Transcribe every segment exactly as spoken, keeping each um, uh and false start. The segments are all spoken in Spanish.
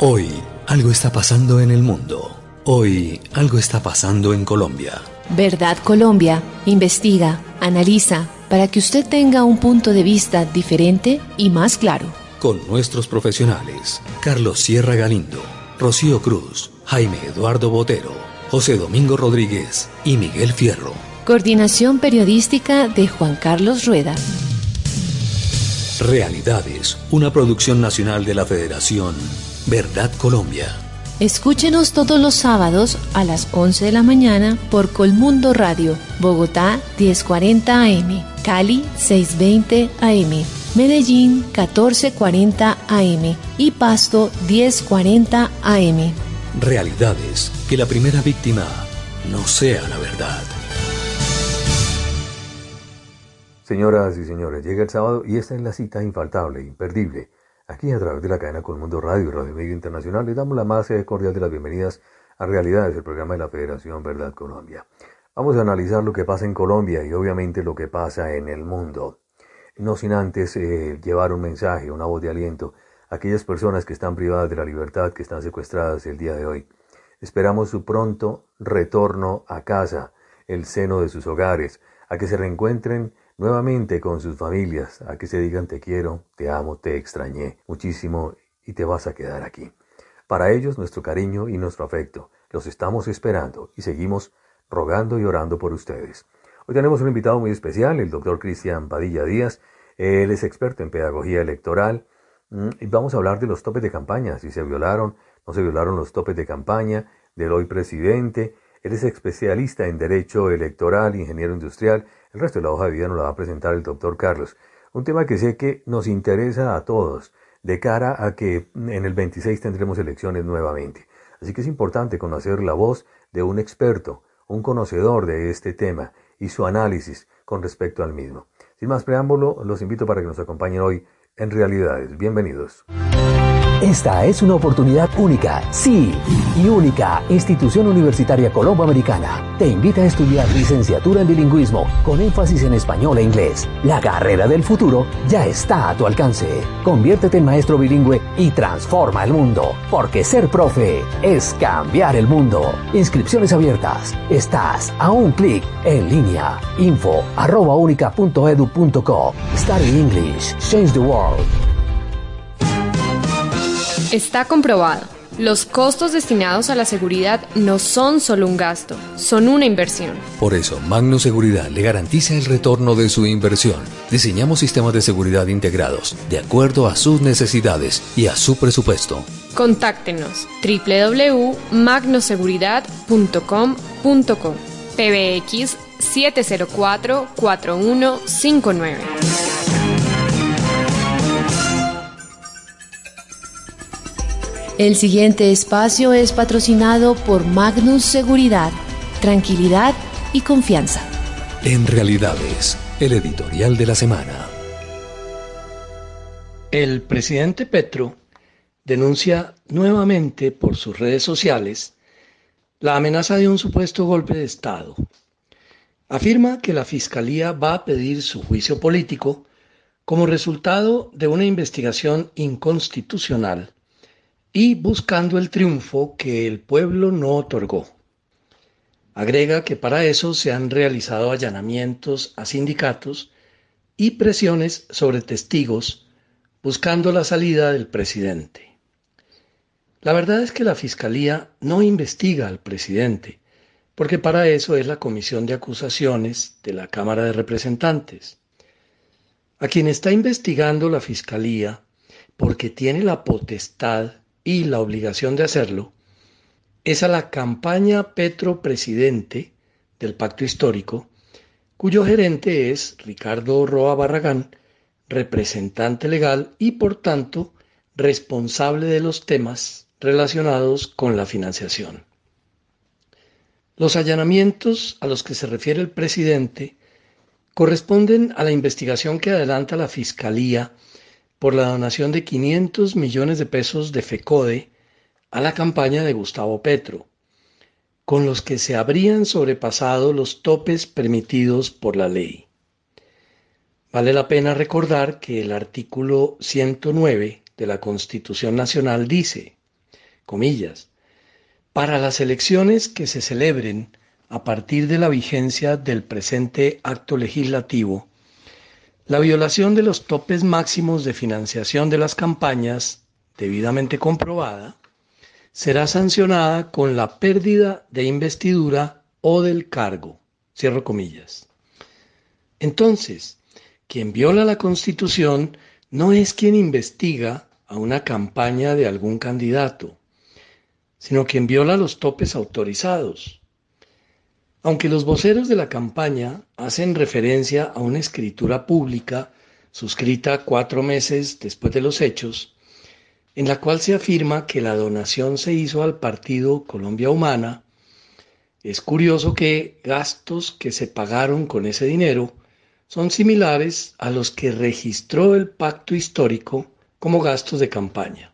Hoy algo está pasando en el mundo. Hoy algo está pasando en Colombia. Verdad Colombia investiga, analiza, para que usted tenga un punto de vista diferente y más claro. Con nuestros profesionales, Carlos Sierra Galindo, Rocío Cruz, Jaime Eduardo Botero, José Domingo Rodríguez y Miguel Fierro. Coordinación periodística de Juan Carlos Rueda. Realidades, una producción nacional de la Federación Verdad Colombia. Escúchenos todos los sábados a las once de la mañana por Colmundo Radio, Bogotá diez cuarenta A M, Cali seiscientos veinte A M, Medellín catorce cuarenta A M y Pasto diez cuarenta A M. Realidades, que la primera víctima no sea la verdad. Señoras y señores, llega el sábado y esta es la cita infaltable, imperdible. Aquí a través de la cadena Colmundo Radio y Radio Medio Internacional les damos la más cordial de las bienvenidas a Realidades, el programa de la Federación Verdad Colombia. Vamos a analizar lo que pasa en Colombia y obviamente lo que pasa en el mundo. No sin antes eh, llevar un mensaje, una voz de aliento a aquellas personas que están privadas de la libertad, que están secuestradas el día de hoy. Esperamos su pronto retorno a casa, el seno de sus hogares, a que se reencuentren nuevamente con sus familias, a que se digan te quiero, te amo, te extrañé muchísimo y te vas a quedar aquí. Para ellos nuestro cariño y nuestro afecto. Los estamos esperando y seguimos rogando y orando por ustedes. Hoy tenemos un invitado muy especial, el doctor Cristian Padilla Díaz. Él es experto en pedagogía electoral y vamos a hablar de los topes de campaña, si se violaron, no se violaron los topes de campaña del hoy presidente. Él es especialista en Derecho Electoral, ingeniero industrial. El resto de la hoja de vida nos la va a presentar el doctor Carlos. Un tema que sé que nos interesa a todos, de cara a que en el veintiséis tendremos elecciones nuevamente. Así que es importante conocer la voz de un experto, un conocedor de este tema y su análisis con respecto al mismo. Sin más preámbulo, los invito para que nos acompañen hoy en Realidades. Bienvenidos. Esta es una oportunidad única, sí, y única. Institución Universitaria Colombo-Americana te invita a estudiar licenciatura en bilingüismo con énfasis en español e inglés. La carrera del futuro ya está a tu alcance. Conviértete en maestro bilingüe y transforma el mundo, porque ser profe es cambiar el mundo. Inscripciones abiertas. Estás a un clic en línea. Info arroba unica punto edu punto co. Study English. Change the world. Está comprobado. Los costos destinados a la seguridad no son solo un gasto, son una inversión. Por eso, Magno Seguridad le garantiza el retorno de su inversión. Diseñamos sistemas de seguridad integrados, de acuerdo a sus necesidades y a su presupuesto. Contáctenos doble u doble u doble u punto magno seguridad punto com punto co, P B X siete cero cuatro, cuatro uno cinco nueve. El siguiente espacio es patrocinado por Magnus Seguridad, tranquilidad y confianza. En Realidades, el editorial de la semana. El presidente Petro denuncia nuevamente por sus redes sociales la amenaza de un supuesto golpe de Estado. Afirma que la Fiscalía va a pedir su juicio político como resultado de una investigación inconstitucional y buscando el triunfo que el pueblo no otorgó. Agrega que para eso se han realizado allanamientos a sindicatos y presiones sobre testigos buscando la salida del presidente. La verdad es que la Fiscalía no investiga al presidente, porque para eso es la Comisión de Acusaciones de la Cámara de Representantes. A quien está investigando la Fiscalía, porque tiene la potestad y la obligación de hacerlo, es a la campaña Petro Presidente del Pacto Histórico, cuyo gerente es Ricardo Roa Barragán, representante legal y por tanto responsable de los temas relacionados con la financiación. Los allanamientos a los que se refiere el presidente corresponden a la investigación que adelanta la Fiscalía por la donación de quinientos millones de pesos de FECODE a la campaña de Gustavo Petro, con los que se habrían sobrepasado los topes permitidos por la ley. Vale la pena recordar que el artículo ciento nueve de la Constitución Nacional dice: comillas, para las elecciones que se celebren a partir de la vigencia del presente acto legislativo, la violación de los topes máximos de financiación de las campañas, debidamente comprobada, será sancionada con la pérdida de investidura o del cargo. Cierro comillas. Entonces, quien viola la Constitución no es quien investiga a una campaña de algún candidato, sino quien viola los topes autorizados. Aunque los voceros de la campaña hacen referencia a una escritura pública suscrita cuatro meses después de los hechos, en la cual se afirma que la donación se hizo al partido Colombia Humana, es curioso que gastos que se pagaron con ese dinero son similares a los que registró el pacto histórico como gastos de campaña.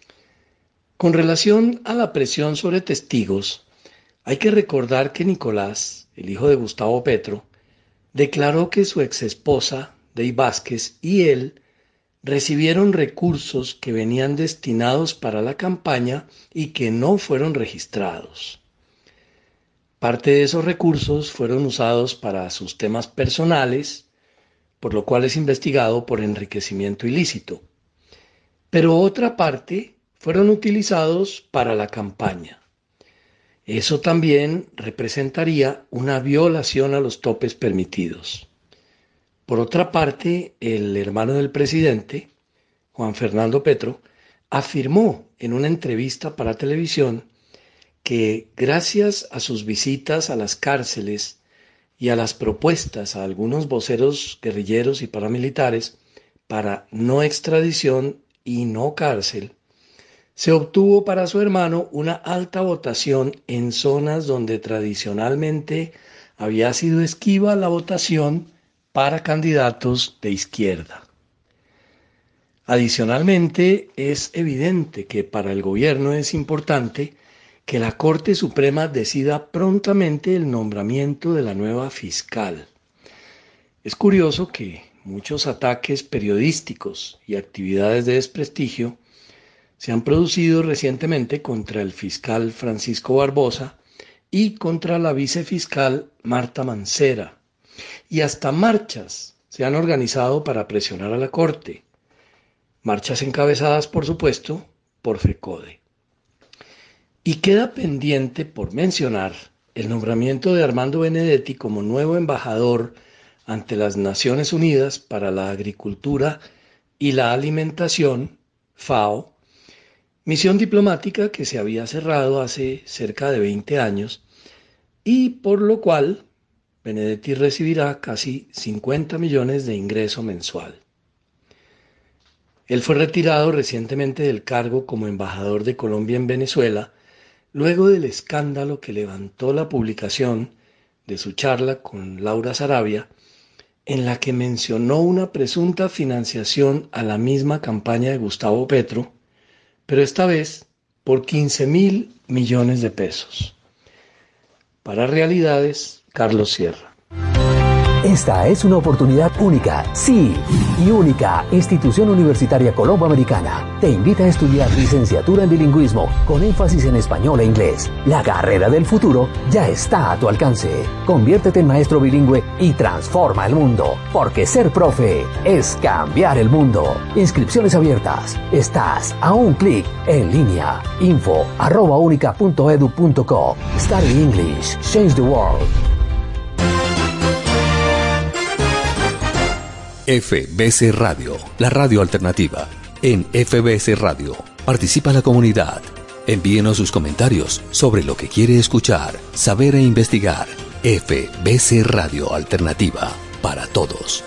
Con relación a la presión sobre testigos, hay que recordar que Nicolás, el hijo de Gustavo Petro, declaró que su exesposa, Dey Vázquez, y él recibieron recursos que venían destinados para la campaña y que no fueron registrados. Parte de esos recursos fueron usados para sus temas personales, por lo cual es investigado por enriquecimiento ilícito. Pero otra parte fueron utilizados para la campaña. Eso también representaría una violación a los topes permitidos. Por otra parte, el hermano del presidente, Juan Fernando Petro, afirmó en una entrevista para televisión que gracias a sus visitas a las cárceles y a las propuestas a algunos voceros guerrilleros y paramilitares para no extradición y no cárcel, se obtuvo para su hermano una alta votación en zonas donde tradicionalmente había sido esquiva la votación para candidatos de izquierda. Adicionalmente, es evidente que para el gobierno es importante que la Corte Suprema decida prontamente el nombramiento de la nueva fiscal. Es curioso que muchos ataques periodísticos y actividades de desprestigio se han producido recientemente contra el fiscal Francisco Barbosa y contra la vicefiscal Marta Mancera, y hasta marchas se han organizado para presionar a la Corte, marchas encabezadas, por supuesto, por FECODE. Y queda pendiente por mencionar el nombramiento de Armando Benedetti como nuevo embajador ante las Naciones Unidas para la Agricultura y la Alimentación, FAO, misión diplomática que se había cerrado hace cerca de veinte años y por lo cual Benedetti recibirá casi cincuenta millones de ingreso mensual. Él fue retirado recientemente del cargo como embajador de Colombia en Venezuela, luego del escándalo que levantó la publicación de su charla con Laura Sarabia, en la que mencionó una presunta financiación a la misma campaña de Gustavo Petro, pero esta vez por quince mil millones de pesos. Para Realidades, Carlos Sierra. Esta es una oportunidad única, sí, y única. Institución Universitaria Colomboamericana te invita a estudiar licenciatura en bilingüismo con énfasis en español e inglés. La carrera del futuro ya está a tu alcance. Conviértete en maestro bilingüe y transforma el mundo, porque ser profe es cambiar el mundo. Inscripciones abiertas. Estás a un clic en línea. Info arroba única punto edu punto co. Study English. Change the world. F B C Radio, la radio alternativa. En F B C Radio, participa la comunidad. Envíenos sus comentarios sobre lo que quiere escuchar, saber e investigar. F B C Radio Alternativa, para todos.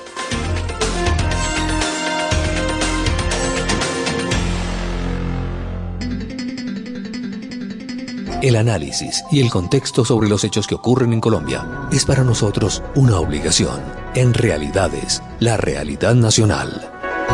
El análisis y el contexto sobre los hechos que ocurren en Colombia es para nosotros una obligación. En Realidades, la realidad nacional.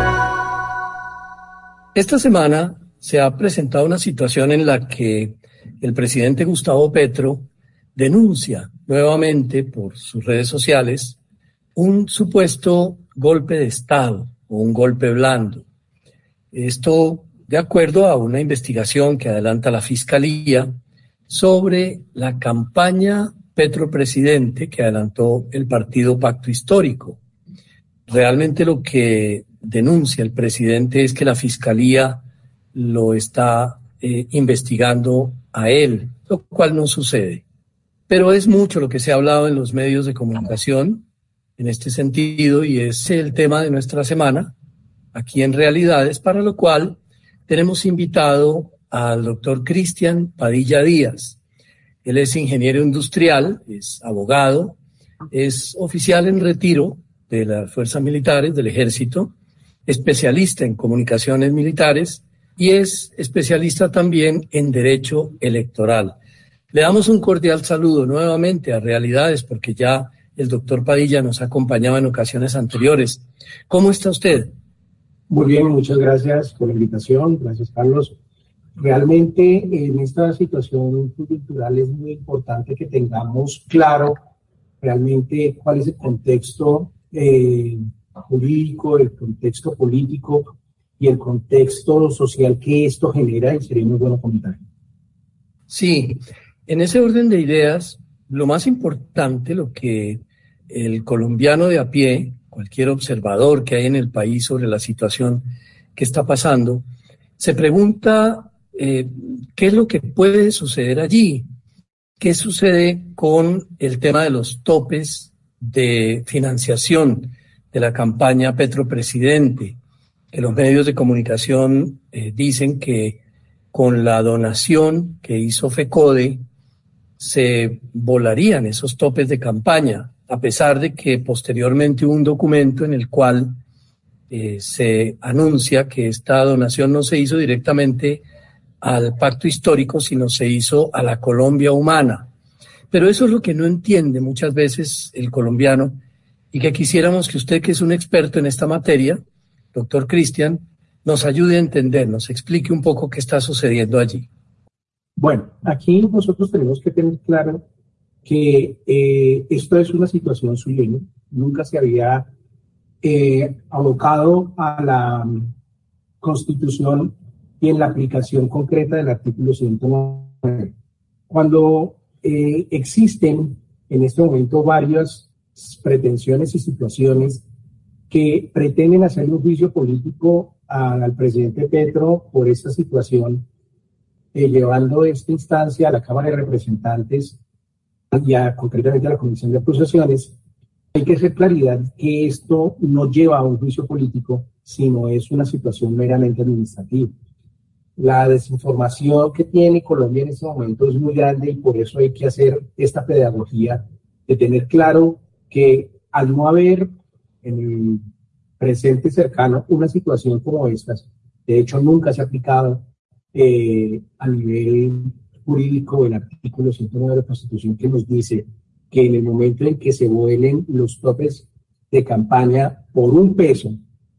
Esta semana se ha presentado una situación en la que el presidente Gustavo Petro denuncia nuevamente por sus redes sociales un supuesto golpe de Estado o un golpe blando. Esto de acuerdo a una investigación que adelanta la Fiscalía sobre la campaña Petro-Presidente que adelantó el partido Pacto Histórico. Realmente lo que denuncia el presidente es que la Fiscalía lo está eh, investigando a él, lo cual no sucede. Pero es mucho lo que se ha hablado en los medios de comunicación en este sentido y es el tema de nuestra semana aquí en Realidades, para lo cual tenemos invitado al doctor Cristian Padilla Díaz. Él es ingeniero industrial, es abogado, es oficial en retiro de las fuerzas militares, del ejército, especialista en comunicaciones militares y es especialista también en derecho electoral. Le damos un cordial saludo nuevamente a Realidades porque ya el doctor Padilla nos ha acompañado en ocasiones anteriores. ¿Cómo está usted? Muy bien, muchas gracias por la invitación. Gracias, Carlos. Realmente en esta situación cultural es muy importante que tengamos claro realmente cuál es el contexto eh, jurídico, el contexto político y el contexto social que esto genera, y sería muy bueno comentar. Sí, en ese orden de ideas, lo más importante, lo que el colombiano de a pie, cualquier observador que hay en el país sobre la situación que está pasando, se pregunta eh, qué es lo que puede suceder allí, qué sucede con el tema de los topes de financiación de la campaña Petro-Presidente, que los medios de comunicación eh, dicen que con la donación que hizo FECODE se volarían esos topes de campaña, a pesar de que posteriormente hubo un documento en el cual eh, se anuncia que esta donación no se hizo directamente al Pacto Histórico, sino se hizo a la Colombia Humana. Pero eso es lo que no entiende muchas veces el colombiano y que quisiéramos que usted, que es un experto en esta materia, doctor Cristian, nos ayude a entender, nos explique un poco qué está sucediendo allí. Bueno, aquí nosotros tenemos que tener claro que eh, esto es una situación sui generis, nunca se había eh, abocado a la Constitución y en la aplicación concreta del artículo ciento nueve. Cuando eh, existen en este momento varias pretensiones y situaciones que pretenden hacer un juicio político al presidente Petro por esta situación, eh, llevando esta instancia a la Cámara de Representantes y a, concretamente a la Comisión de Acusaciones, hay que hacer claridad que esto no lleva a un juicio político, sino es una situación meramente administrativa. La desinformación que tiene Colombia en este momento es muy grande y por eso hay que hacer esta pedagogía de tener claro que al no haber en el presente cercano una situación como esta, de hecho nunca se ha aplicado eh, a nivel jurídico el artículo ciento nueve de la Constitución, que nos dice que en el momento en que se vuelen los topes de campaña por un peso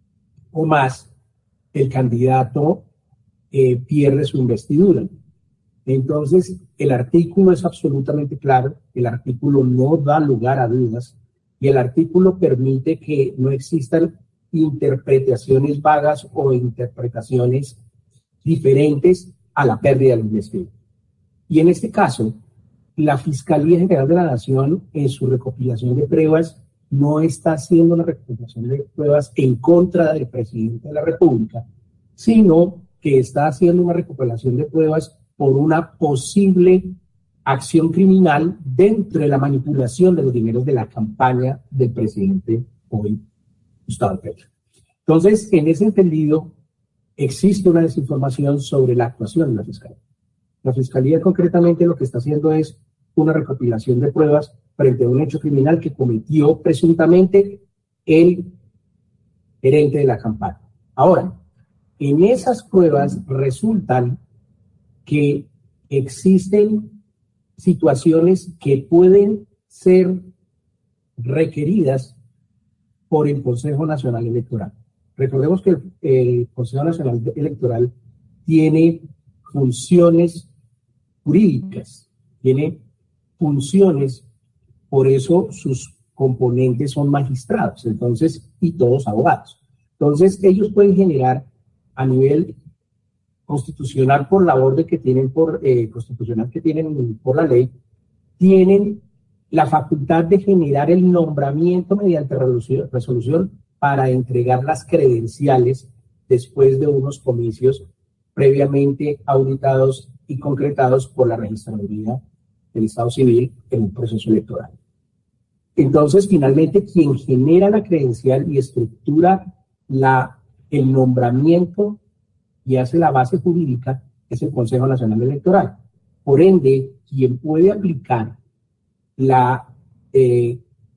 o más, el candidato eh, pierde su investidura. Entonces, el artículo es absolutamente claro, el artículo no da lugar a dudas y el artículo permite que no existan interpretaciones vagas o interpretaciones diferentes a la pérdida del investidura. Y en este caso, la Fiscalía General de la Nación, en su recopilación de pruebas, no está haciendo una recopilación de pruebas en contra del presidente de la República, sino que está haciendo una recopilación de pruebas por una posible acción criminal dentro de la manipulación de los dineros de la campaña del presidente hoy, Gustavo Petro. Entonces, en ese entendido, existe una desinformación sobre la actuación de la Fiscalía. La Fiscalía concretamente lo que está haciendo es una recopilación de pruebas frente a un hecho criminal que cometió presuntamente el gerente de la campaña. Ahora, en esas pruebas resultan que existen situaciones que pueden ser requeridas por el Consejo Nacional Electoral. Recordemos que el, el Consejo Nacional Electoral tiene funciones jurídicas, tiene funciones, por eso sus componentes son magistrados, entonces, y todos abogados. Entonces, ellos pueden generar a nivel constitucional por la orden que tienen por, eh, constitucional que tienen por la ley, tienen la facultad de generar el nombramiento mediante resolución, resolución para entregar las credenciales después de unos comicios previamente auditados y concretados por la Registraduría del Estado Civil en un proceso electoral. Entonces, finalmente, quien genera la credencial y estructura la, el nombramiento y hace la base jurídica es el Consejo Nacional Electoral. Por ende, quien puede aplicar la eh,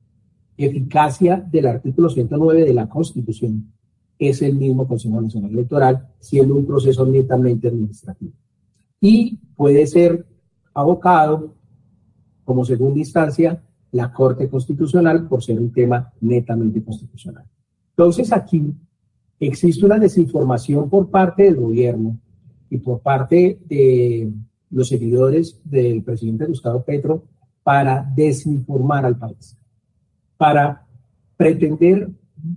eficacia del artículo ciento nueve de la Constitución es el mismo Consejo Nacional Electoral, siendo un proceso netamente administrativo. Y puede ser abocado como segunda instancia la Corte Constitucional por ser un tema netamente constitucional. Entonces aquí existe una desinformación por parte del gobierno y por parte de los seguidores del presidente Gustavo Petro para desinformar al país, para pretender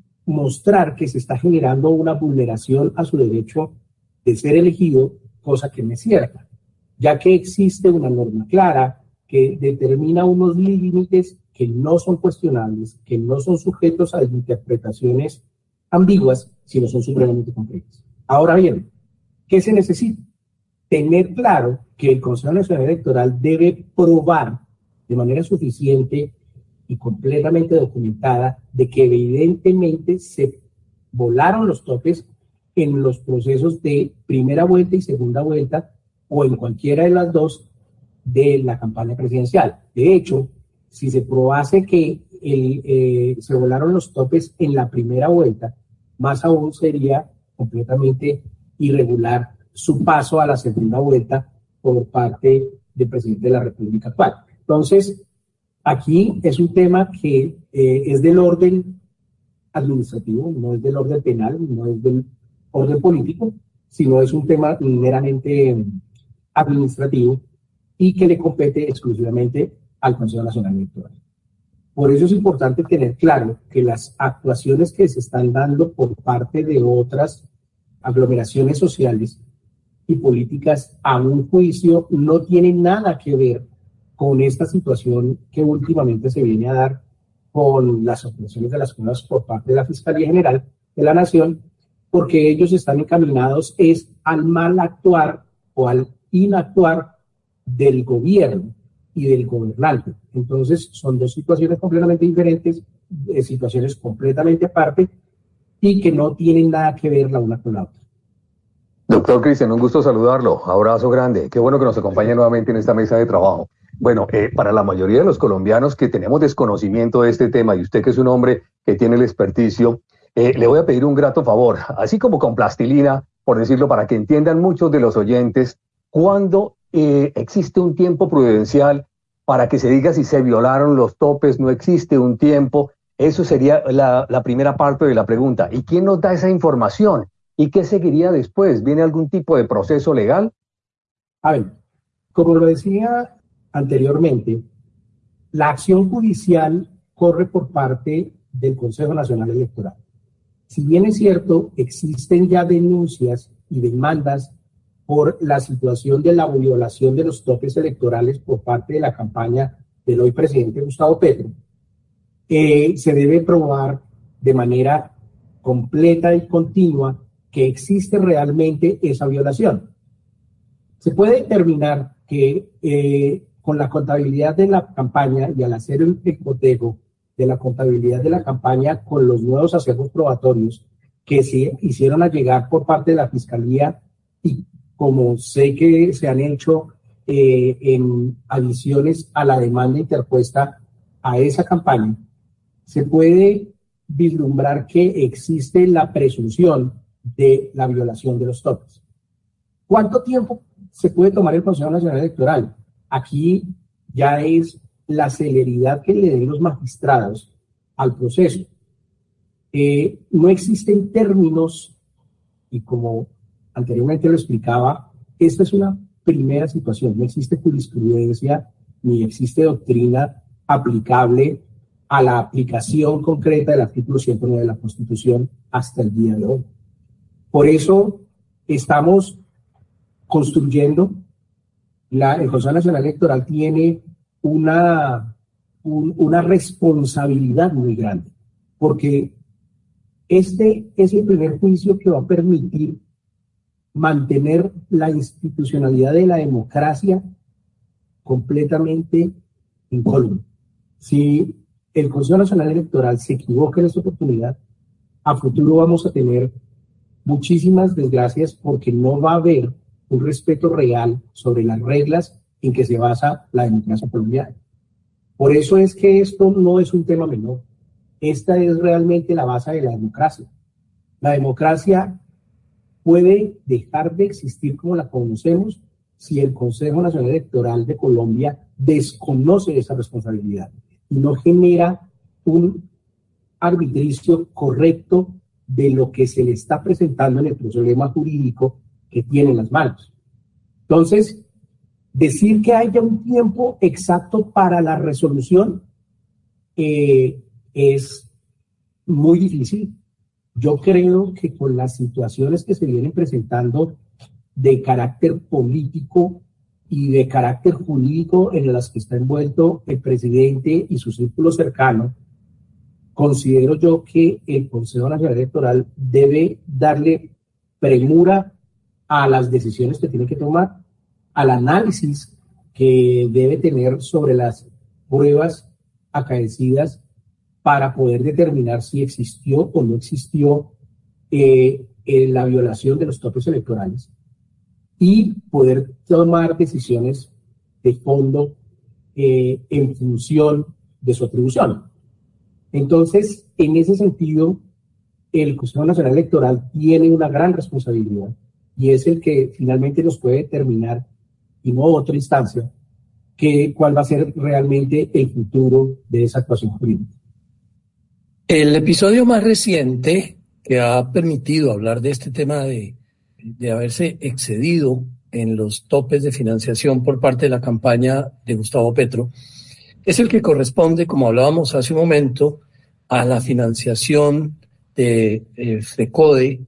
mostrar que se está generando una vulneración a su derecho de ser elegido, cosa que no es cierta, ya que existe una norma clara que determina unos límites que no son cuestionables, que no son sujetos a interpretaciones ambiguas, sino son supremamente concretas. Ahora bien, ¿qué se necesita? Tener claro que el Consejo Nacional Electoral debe probar de manera suficiente y completamente documentada de que evidentemente se volaron los topes en los procesos de primera vuelta y segunda vuelta o en cualquiera de las dos de la campaña presidencial. De hecho, si se probase que el, eh, se volaron los topes en la primera vuelta, más aún sería completamente irregular su paso a la segunda vuelta por parte del presidente de la República actual. Entonces, aquí es un tema que eh, es del orden administrativo, no es del orden penal, no es del orden político, sino es un tema meramente administrativo y que le compete exclusivamente al Consejo Nacional Electoral. Por eso es importante tener claro que las actuaciones que se están dando por parte de otras aglomeraciones sociales y políticas a un juicio no tienen nada que ver con esta situación que últimamente se viene a dar con las operaciones de las pruebas por parte de la Fiscalía General de la Nación, porque ellos están encaminados es al mal actuar o al inactuar del gobierno y del gobernante. Entonces, son dos situaciones completamente diferentes, eh, situaciones completamente aparte y que no tienen nada que ver la una con la otra. Doctor Cristian, un gusto saludarlo. Abrazo grande. Qué bueno que nos acompañe nuevamente en esta mesa de trabajo. Bueno, eh, para la mayoría de los colombianos que tenemos desconocimiento de este tema, y usted que es un hombre que tiene el experticio, eh, le voy a pedir un grato favor, así como con plastilina, por decirlo, para que entiendan muchos de los oyentes, cuándo eh, existe un tiempo prudencial para que se diga si se violaron los topes, no existe un tiempo. Eso sería la, la primera parte de la pregunta. ¿Y quién nos da esa información? ¿Y qué seguiría después? ¿Viene algún tipo de proceso legal? A ver, como lo decía anteriormente, la acción judicial corre por parte del Consejo Nacional Electoral. Si bien es cierto, existen ya denuncias y demandas por la situación de la violación de los topes electorales por parte de la campaña del hoy presidente Gustavo Petro, eh, se debe probar de manera completa y continua que existe realmente esa violación. Se puede determinar que eh, con la contabilidad de la campaña y al hacer el cotejo de la contabilidad de la campaña con los nuevos acervos probatorios que se hicieron a llegar por parte de la Fiscalía y como sé que se han hecho eh, en adiciones a la demanda interpuesta a esa campaña, se puede vislumbrar que existe la presunción de la violación de los topes. ¿Cuánto tiempo se puede tomar el Consejo Nacional Electoral? Aquí ya es la celeridad que le den los magistrados al proceso. Eh, no existen términos, y como anteriormente lo explicaba, esta es una primera situación, no existe jurisprudencia ni existe doctrina aplicable a la aplicación concreta del artículo ciento nueve de la Constitución hasta el día de hoy. Por eso estamos construyendo. La, el Consejo Nacional Electoral tiene una, un, una responsabilidad muy grande, porque este es el primer juicio que va a permitir mantener la institucionalidad de la democracia completamente incólume. Si el Consejo Nacional Electoral se equivoca en esta oportunidad, a futuro vamos a tener muchísimas desgracias porque no va a haber un respeto real sobre las reglas en que se basa la democracia colombiana. Por eso es que esto no es un tema menor. Esta es realmente la base de la democracia. La democracia puede dejar de existir como la conocemos si el Consejo Nacional Electoral de Colombia desconoce esa responsabilidad y no genera un arbitricio correcto de lo que se le está presentando en el problema jurídico que tiene en las manos. Entonces, decir que haya un tiempo exacto para la resolución eh, es muy difícil. Yo creo que con las situaciones que se vienen presentando de carácter político y de carácter jurídico en las que está envuelto el presidente y su círculo cercano, considero yo que el Consejo Nacional Electoral debe darle premura a las decisiones que tiene que tomar, al análisis que debe tener sobre las pruebas acaecidas para poder determinar si existió o no existió eh, eh, la violación de los topes electorales y poder tomar decisiones de fondo eh, en función de su atribución. Entonces, en ese sentido, el Consejo Nacional Electoral tiene una gran responsabilidad y es el que finalmente nos puede determinar, y no otra instancia, que cuál va a ser realmente el futuro de esa actuación jurídica. El episodio más reciente que ha permitido hablar de este tema de, de haberse excedido en los topes de financiación por parte de la campaña de Gustavo Petro es el que corresponde, como hablábamos hace un momento, a la financiación de eh, FRECODE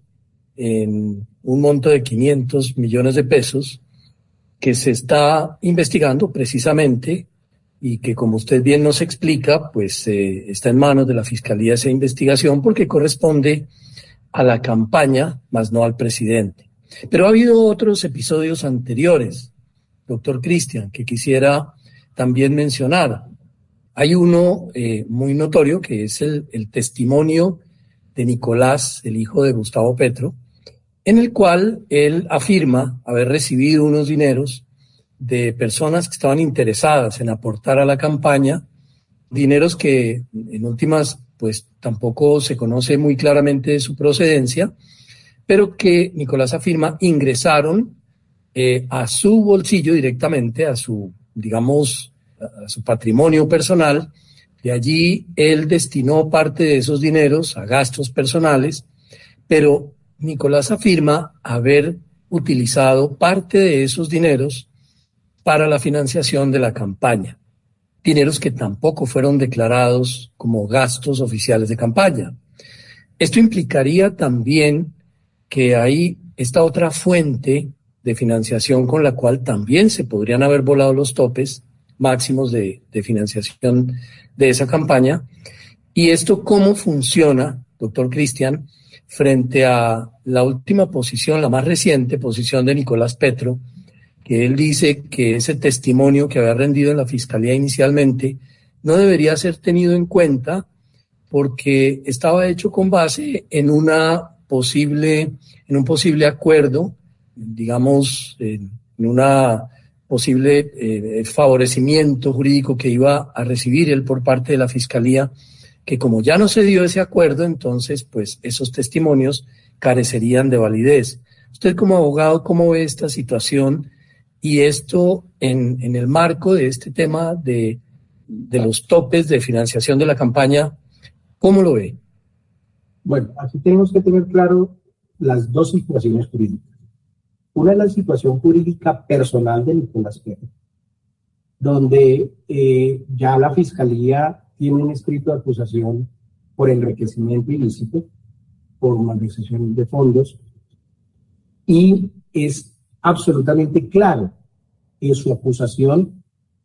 en un monto de quinientos millones de pesos que se está investigando precisamente y que, como usted bien nos explica, pues eh, está en manos de la Fiscalía esa investigación porque corresponde a la campaña, más no al presidente. Pero ha habido otros episodios anteriores, doctor Cristian, que quisiera también mencionar. Hay uno eh, muy notorio que es el, el testimonio de Nicolás, el hijo de Gustavo Petro, en el cual él afirma haber recibido unos dineros de personas que estaban interesadas en aportar a la campaña, dineros que en últimas pues tampoco se conoce muy claramente su procedencia, pero que Nicolás afirma ingresaron eh, a su bolsillo directamente, a su, digamos, a su patrimonio personal. De allí él destinó parte de esos dineros a gastos personales, pero Nicolás afirma haber utilizado parte de esos dineros para la financiación de la campaña. Dineros que tampoco fueron declarados como gastos oficiales de campaña. Esto implicaría también que hay esta otra fuente de financiación con la cual también se podrían haber volado los topes máximos de, de financiación de esa campaña. ¿Y esto cómo funciona, doctor Cristian, frente a la última posición, la más reciente posición de Nicolás Petro, que él dice que ese testimonio que había rendido en la Fiscalía inicialmente no debería ser tenido en cuenta porque estaba hecho con base en una posible, en un posible acuerdo, digamos, en una posible eh, favorecimiento jurídico que iba a recibir él por parte de la Fiscalía, que como ya no se dio ese acuerdo, entonces pues esos testimonios carecerían de validez. Usted como abogado, ¿cómo ve esta situación? Y esto en, en el marco de este tema de, de los topes de financiación de la campaña, ¿cómo lo ve? Bueno, aquí tenemos que tener claro las dos situaciones jurídicas. Una es la situación jurídica personal de Nicolás Petro, donde eh, ya la Fiscalía tiene un escrito de acusación por enriquecimiento ilícito, por malversación de fondos, y es absolutamente claro en su acusación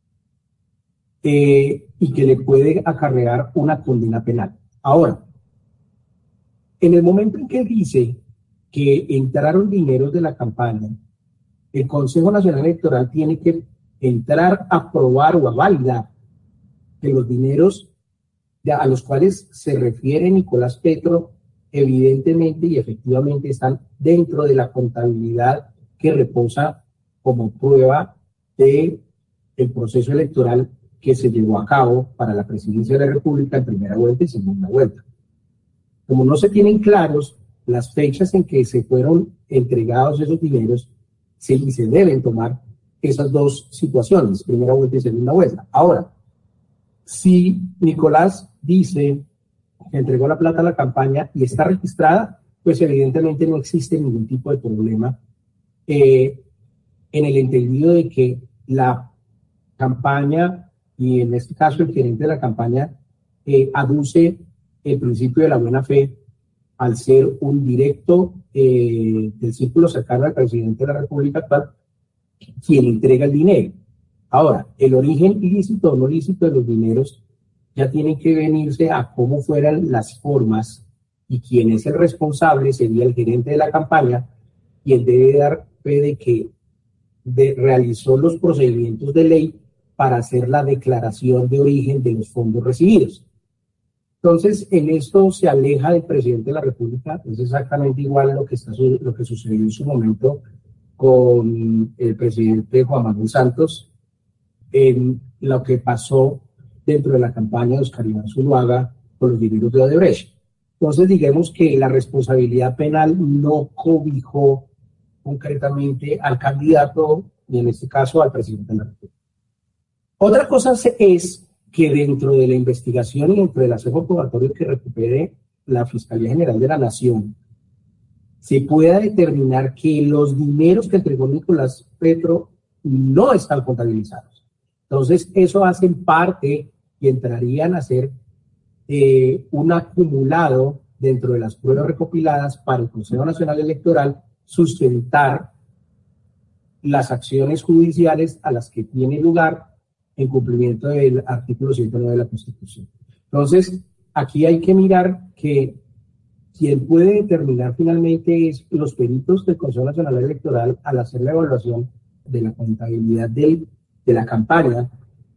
eh, y que le puede acarrear una condena penal. Ahora, en el momento en que él dice que entraron dineros de la campaña, el Consejo Nacional Electoral tiene que entrar a probar o a validar que los dineros a los cuales se refiere Nicolás Petro evidentemente y efectivamente están dentro de la contabilidad que reposa como prueba de el proceso electoral que se llevó a cabo para la presidencia de la República en primera vuelta y segunda vuelta. Como no se tienen claros las fechas en que se fueron entregados esos dineros, se, y se deben tomar esas dos situaciones, primera vuelta y segunda vuelta. Ahora, si Nicolás dice que entregó la plata a la campaña y está registrada, pues evidentemente no existe ningún tipo de problema eh, en el entendido de que la campaña, y en este caso el gerente de la campaña, eh, aduce el principio de la buena fe al ser un directo eh, del círculo cercano al presidente de la República actual quien entrega el dinero. Ahora, el origen lícito o no lícito de los dineros ya tienen que venirse a cómo fueran las formas y quien es el responsable sería el gerente de la campaña y él debe dar fe de que de, realizó los procedimientos de ley para hacer la declaración de origen de los fondos recibidos. Entonces, en esto se aleja del presidente de la República, es exactamente igual a lo que, está, lo que sucedió en su momento con el presidente Juan Manuel Santos, en lo que pasó dentro de la campaña de Oscar Iván Zuluaga con los dineros de Odebrecht. Entonces, digamos que la responsabilidad penal no cobijó concretamente al candidato, y en este caso al presidente de la República. Otra cosa es que dentro de la investigación y dentro del acervo probatorio que recupere la Fiscalía General de la Nación, se pueda determinar que los dineros que entregó Nicolás Petro no están contabilizados. Entonces, eso hace parte y entrarían a ser eh, un acumulado dentro de las pruebas recopiladas para el Consejo Nacional Electoral sustentar las acciones judiciales a las que tiene lugar en cumplimiento del artículo ciento nueve de la Constitución. Entonces, aquí hay que mirar que quien puede determinar finalmente es los peritos del Consejo Nacional Electoral al hacer la evaluación de la contabilidad del, de la campaña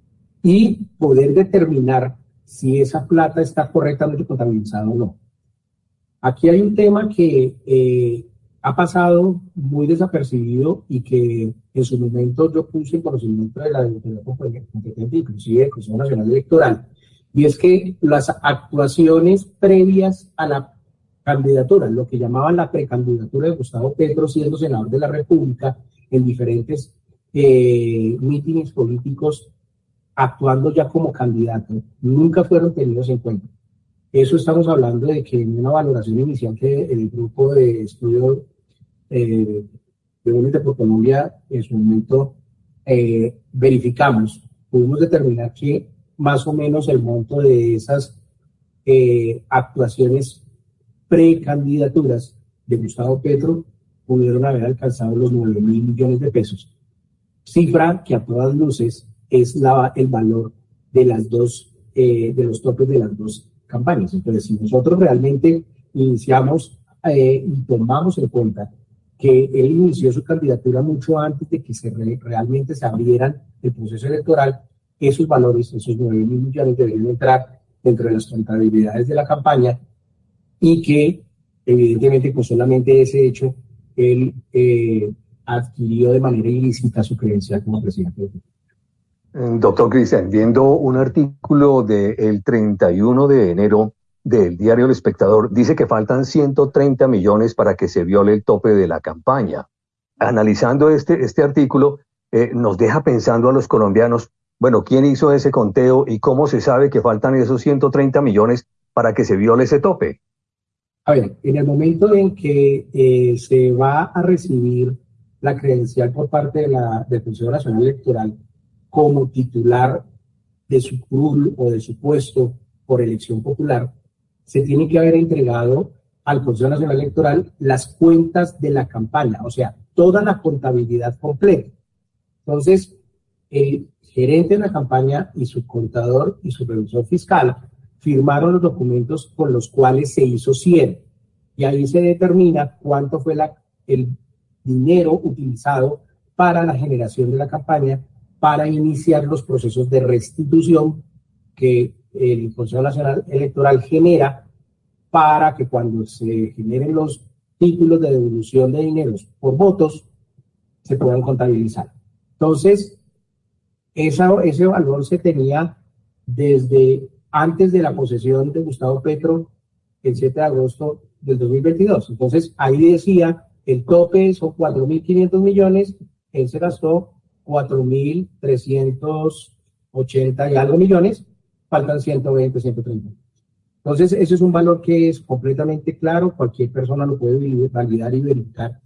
y poder determinar si esa plata está correctamente contabilizada o no. Aquí hay un tema que eh, ha pasado muy desapercibido y que en su momento yo puse en conocimiento de la autoridad competente, inclusive del Consejo Nacional Electoral, y es que las actuaciones previas a la candidatura, lo que llamaban la precandidatura de Gustavo Petro siendo senador de la República en diferentes eh, mítines políticos, actuando ya como candidato, nunca fueron tenidos en cuenta. Eso estamos hablando de que en una valoración inicial que el grupo de estudio eh, de Unite por Colombia en su momento eh, verificamos, pudimos determinar que más o menos el monto de esas eh, actuaciones precandidaturas de Gustavo Petro pudieron haber alcanzado los nueve mil millones de pesos, cifra que a todas luces es la, el valor de las dos, eh, de los topes de las dos campañas. Entonces, si nosotros realmente iniciamos eh, y tomamos en cuenta que él inició su candidatura mucho antes de que se re, realmente se abrieran el proceso electoral, esos valores, esos nueve mil millones deberían entrar dentro de las contabilidades de la campaña y que evidentemente con solamente ese hecho él eh, adquirió de manera ilícita su credencial como presidente del República. Doctor Cristian, viendo un artículo del treinta y uno de enero del diario El Espectador, dice que faltan ciento treinta millones para que se viole el tope de la campaña. Analizando este, este artículo, eh, nos deja pensando a los colombianos, bueno, ¿quién hizo ese conteo y cómo se sabe que faltan esos ciento treinta millones para que se viole ese tope? A ver, en el momento en que eh, se va a recibir la credencial por parte de la, del Consejo Nacional Electoral como titular de su curul o de su puesto por elección popular, se tiene que haber entregado al Consejo Nacional Electoral las cuentas de la campaña, o sea, toda la contabilidad completa. Entonces, el gerente de la campaña y su contador y su revisor fiscal firmaron los documentos con los cuales se hizo cierre. Y ahí se determina cuánto fue la, el dinero utilizado para la generación de la campaña, para iniciar los procesos de restitución que el Consejo Nacional Electoral genera para que cuando se generen los títulos de devolución de dineros por votos, se puedan contabilizar. Entonces, esa, ese valor se tenía desde antes de la posesión de Gustavo Petro, el siete de agosto del dos mil veintidós. Entonces, ahí decía, el tope son cuatro mil quinientos millones, él se gastó cuatro mil trescientos ochenta y algo millones, faltan ciento veinte, ciento treinta. Entonces, ese es un valor que es completamente claro, cualquier persona lo puede validar y verificar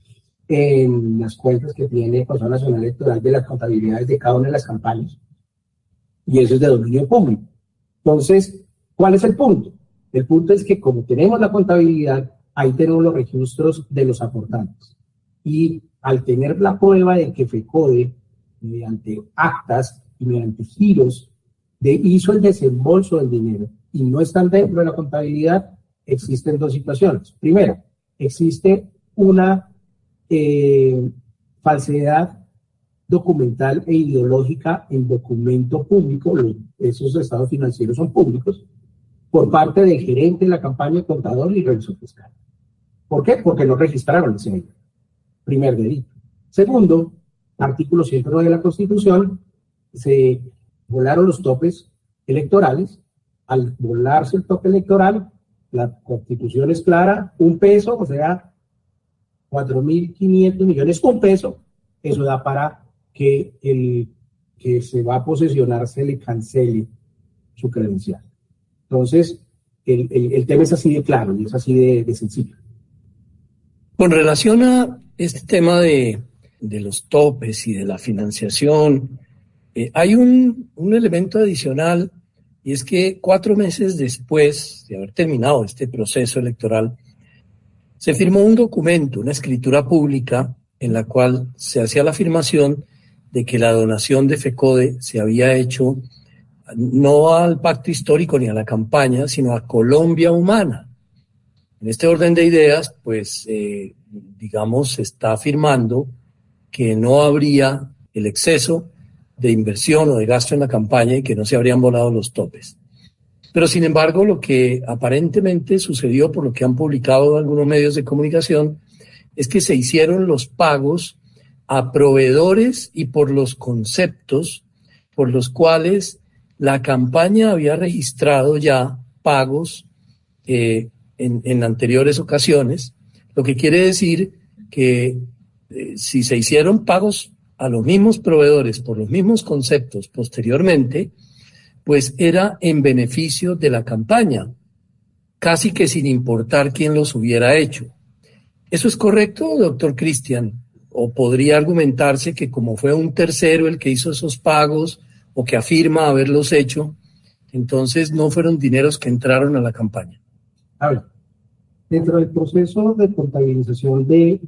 en las cuentas que tiene el Consejo Nacional Electoral de las contabilidades de cada una de las campañas, y eso es de dominio público. Entonces, ¿cuál es el punto? El punto es que como tenemos la contabilidad, ahí tenemos los registros de los aportantes, y al tener la prueba de que FECODE, mediante actas y mediante giros, de, hizo el desembolso del dinero y no están dentro de la contabilidad, existen dos situaciones. Primero, existe una eh, falsedad documental e ideológica en documento público, los, esos estados financieros son públicos, por parte del gerente de la campaña, contador y revisor fiscal. ¿Por qué? Porque no registraron ese dinero. Primer delito. Segundo, artículo ciento nueve de la Constitución, se volaron los topes electorales. Al volarse el tope electoral, la Constitución es clara, un peso, o sea, cuatro mil quinientos millones, un peso, eso da para que el que se va a posesionar se le cancele su credencial. Entonces, el, el, el tema es así de claro y es así de, de sencillo. Con relación a este tema de, de los topes y de la financiación, eh, hay un, un elemento adicional, y es que cuatro meses después de haber terminado este proceso electoral, se firmó un documento, una escritura pública, en la cual se hacía la afirmación de que la donación de FECODE se había hecho no al pacto histórico ni a la campaña, sino a Colombia Humana. En este orden de ideas, pues, eh, digamos, se está afirmando que no habría el exceso de inversión o de gasto en la campaña y que no se habrían volado los topes. Pero, sin embargo, lo que aparentemente sucedió, por lo que han publicado algunos medios de comunicación, es que se hicieron los pagos a proveedores y por los conceptos por los cuales la campaña había registrado ya pagos eh, en, en anteriores ocasiones, lo que quiere decir que eh, si se hicieron pagos a los mismos proveedores por los mismos conceptos posteriormente, pues era en beneficio de la campaña, casi que sin importar quién los hubiera hecho. ¿Eso es correcto, doctor Cristian? ¿O podría argumentarse que como fue un tercero el que hizo esos pagos o que afirma haberlos hecho, entonces no fueron dineros que entraron a la campaña? A ver, dentro del proceso de contabilización de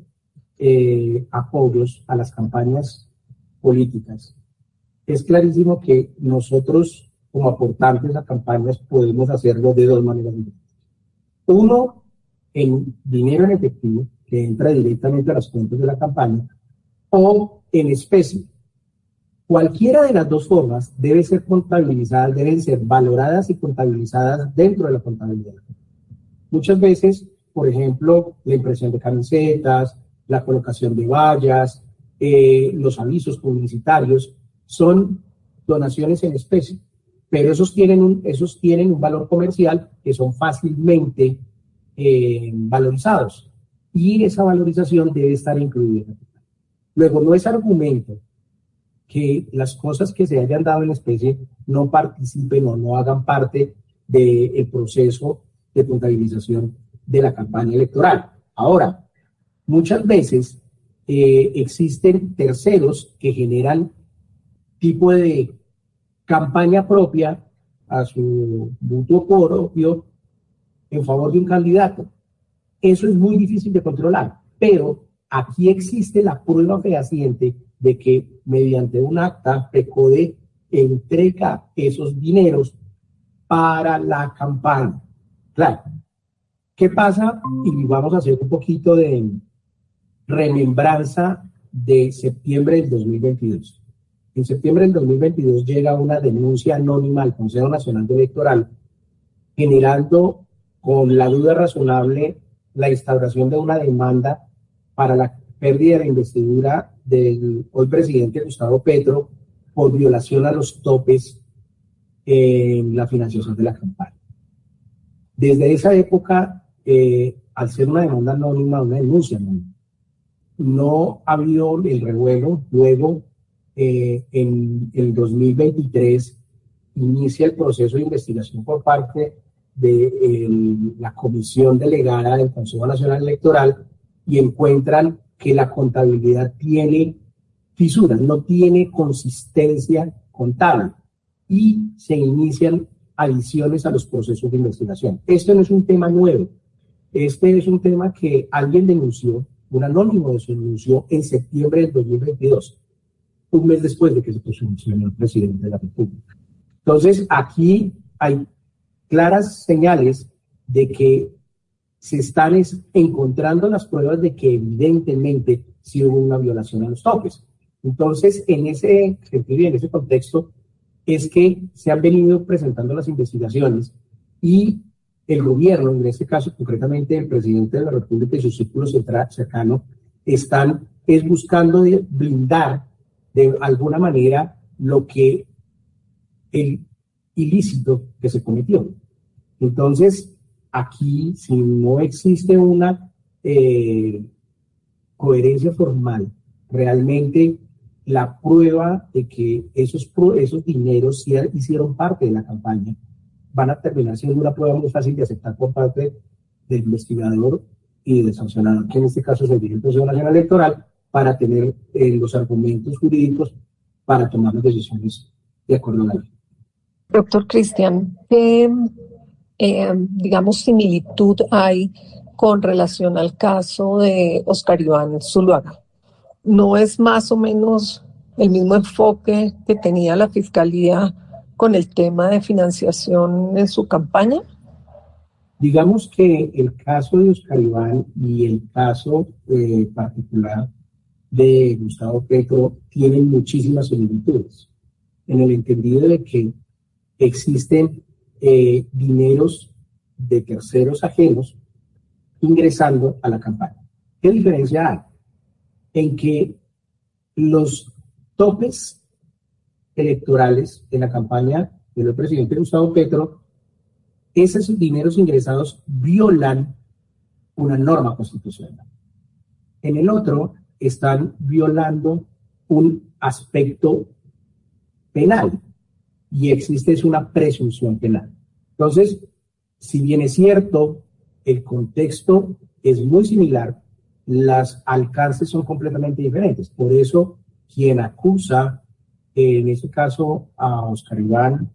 eh, apoyos a las campañas políticas, es clarísimo que nosotros, como aportantes a campañas, podemos hacerlo de dos maneras diferentes. Uno, en dinero en efectivo, que entra directamente a las cuentas de la campaña, o en especie. Cualquiera de las dos formas debe ser contabilizada, deben ser valoradas y contabilizadas dentro de la contabilidad. Muchas veces, por ejemplo, la impresión de camisetas, la colocación de vallas, eh, los avisos publicitarios, son donaciones en especie, pero esos tienen un, esos tienen un valor comercial que son fácilmente eh, valorizados, y esa valorización debe estar incluida. Luego, no es argumento que las cosas que se hayan dado en especie no participen o no hagan parte del proceso de contabilización de la campaña electoral. Ahora, muchas veces eh, existen terceros que generan tipo de campaña propia a su mutuo propio en favor de un candidato. Eso es muy difícil de controlar, pero aquí existe la prueba fehaciente de que mediante un acta PRECODE entrega esos dineros para la campaña. Claro, ¿qué pasa? Y vamos a hacer un poquito de remembranza de septiembre del dos mil veintidós. En septiembre del dos mil veintidós llega una denuncia anónima al Consejo Nacional Electoral generando con la duda razonable la instauración de una demanda para la pérdida de investidura del hoy presidente Gustavo Petro por violación a los topes en la financiación de la campaña. Desde esa época, eh, al ser una demanda anónima, una denuncia anónima, no ha habido el revuelo. Luego, eh, en el dos mil veintitrés, inicia el proceso de investigación por parte de eh, la comisión delegada del Consejo Nacional Electoral y encuentran que la contabilidad tiene fisuras, no tiene consistencia contable y se inician adiciones a los procesos de investigación. Esto no es un tema nuevo, este es un tema que alguien denunció, un anónimo denunció en septiembre del dos mil veintidós, un mes después de que se posicionó el presidente de la República. Entonces, aquí hay claras señales de que se están encontrando las pruebas de que evidentemente sí hubo una violación a los topes. Entonces, en ese sentido y en ese contexto, es que se han venido presentando las investigaciones y el gobierno, en este caso concretamente el presidente de la República y su círculo cercano, están es buscando de blindar de alguna manera lo que el ilícito que se cometió. Entonces, aquí, si no existe una eh, coherencia formal, realmente la prueba de que esos, esos dineros sí hicieron parte de la campaña van a terminar siendo una prueba muy fácil de aceptar por parte del investigador y del sancionador, que en este caso es el dirigente del Consejo Nacional Electoral, para tener eh, los argumentos jurídicos para tomar las decisiones de acuerdo a la ley. Doctor Cristian, ¿qué, eh, digamos, similitud hay con relación al caso de Oscar Iván Zuluaga? ¿No es más o menos el mismo enfoque que tenía la Fiscalía con el tema de financiación en su campaña? Digamos que el caso de Oscar Iván y el caso eh, particular de Gustavo Petro tienen muchísimas similitudes, en el entendido de que existen eh, dineros de terceros ajenos ingresando a la campaña. ¿Qué diferencia hay? En que los topes electorales de la campaña del presidente Gustavo Petro, esos dineros ingresados violan una norma constitucional. En el otro, están violando un aspecto penal y existe es una presunción penal. Entonces, si bien es cierto, el contexto es muy similar, los alcances son completamente diferentes. Por eso, quien acusa, eh, en este caso, a Oscar Iván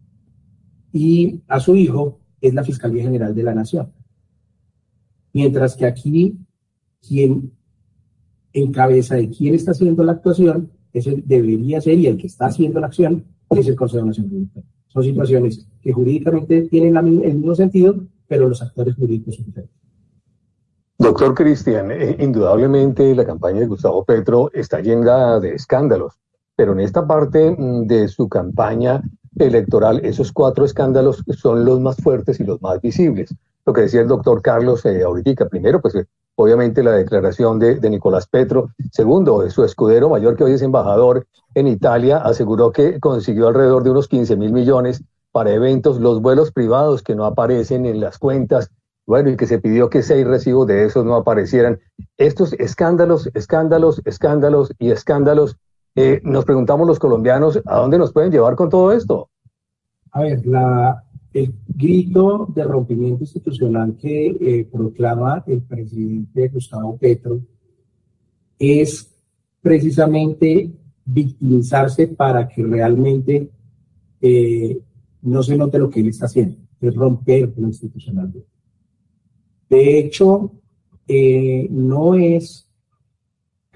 y a su hijo, es la Fiscalía General de la Nación. Mientras que aquí, quien encabeza de quién está haciendo la actuación, ese debería ser, y el que está haciendo la acción, es el Consejo Nacional Electoral. Son situaciones que jurídicamente tienen la, el mismo sentido, pero los actores jurídicos son diferentes. Doctor Cristian, eh, indudablemente la campaña de Gustavo Petro está llena de escándalos, pero en esta parte mm, de su campaña electoral, esos cuatro escándalos son los más fuertes y los más visibles. Lo que decía el doctor Carlos eh, ahorita, primero, pues eh, obviamente la declaración de, de Nicolás Petro. Segundo, de su escudero mayor, que hoy es embajador en Italia, aseguró que consiguió alrededor de unos quince mil millones para eventos, los vuelos privados que no aparecen en las cuentas, bueno, y que se pidió que seis recibos de esos no aparecieran. Estos escándalos, escándalos, escándalos y escándalos, eh, nos preguntamos los colombianos, ¿a dónde nos pueden llevar con todo esto? A ver, la, el grito de rompimiento institucional que eh, proclama el presidente Gustavo Petro es precisamente victimizarse para que realmente eh, no se note lo que él está haciendo, es romper lo institucional. De hecho, eh, no es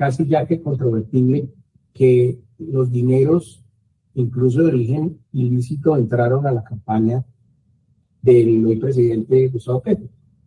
casi ya que controvertible que los dineros, incluso de origen ilícito, entraron a la campaña del hoy presidente Gustavo Petro.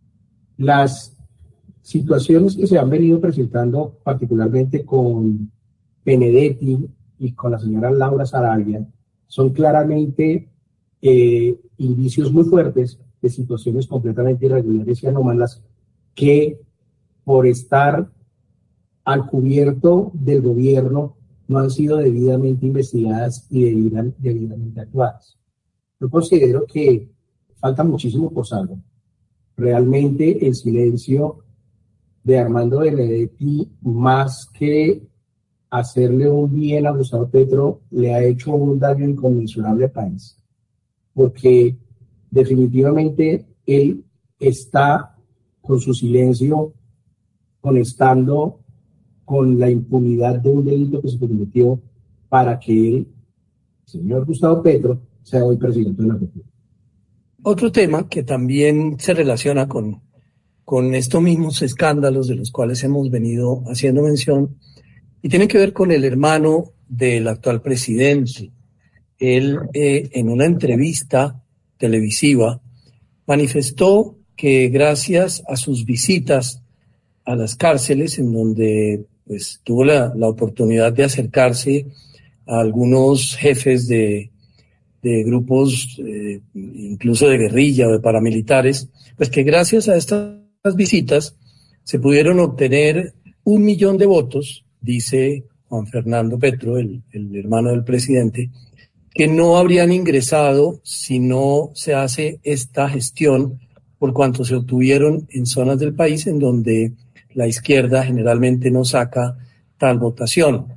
Las situaciones que se han venido presentando, particularmente con Benedetti y con la señora Laura Sarabia, son claramente eh, indicios muy fuertes de situaciones completamente irregulares y anómalas que, por estar al cubierto del gobierno, no han sido debidamente investigadas y debidan, debidamente actuadas. Yo considero que falta muchísimo por salvo. Realmente el silencio de Armando Benedetti, más que hacerle un bien a Gustavo Petro, le ha hecho un daño inconmensurable al país. Porque definitivamente él está con su silencio conectando con la impunidad de un delito que se cometió para que el señor Gustavo Petro sea hoy presidente de la República. Otro tema que también se relaciona con, con estos mismos escándalos de los cuales hemos venido haciendo mención y tiene que ver con el hermano del actual presidente. Él, eh, en una entrevista televisiva, manifestó que gracias a sus visitas a las cárceles, en donde pues tuvo la, la oportunidad de acercarse a algunos jefes de, de grupos, eh, incluso de guerrilla o de paramilitares, pues que gracias a estas visitas se pudieron obtener un millón de votos, dice Juan Fernando Petro, el, el hermano del presidente, que no habrían ingresado si no se hace esta gestión, por cuanto se obtuvieron en zonas del país en donde la izquierda generalmente no saca tal votación.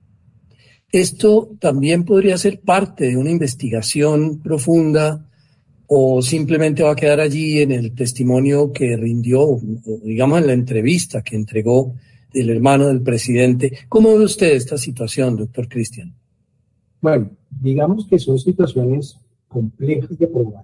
Esto también podría ser parte de una investigación profunda o simplemente va a quedar allí en el testimonio que rindió, o digamos en la entrevista que entregó el hermano del presidente. ¿Cómo ve usted esta situación, doctor Cristian? Bueno, digamos que son situaciones complejas de probar,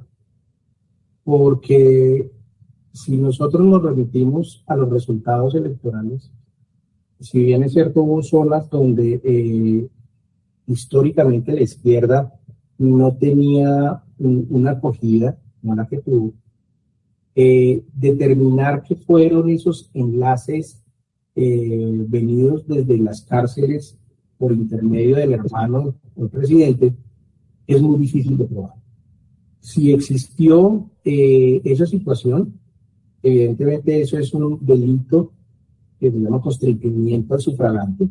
porque si nosotros nos remitimos a los resultados electorales, si bien es cierto, hubo zonas donde eh, históricamente la izquierda no tenía un, una acogida, no la que tuvo, eh, determinar que fueron esos enlaces eh, venidos desde las cárceles por intermedio del hermano del presidente es muy difícil de probar. Si existió eh, esa situación, evidentemente eso es un delito que se llama constreñimiento al sufragante,